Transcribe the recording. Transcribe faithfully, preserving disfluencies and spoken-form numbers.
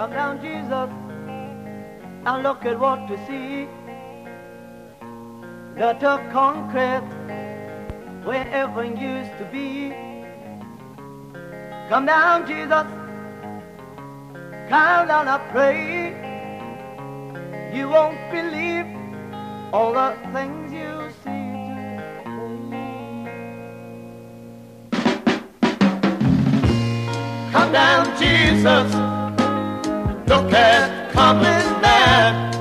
Come down, Jesus, and look at what we see. Not a concrete where everything used to be. Come down, Jesus, come down, I pray. You won't believe all the things you see today. Come down, Jesus, look at coming back.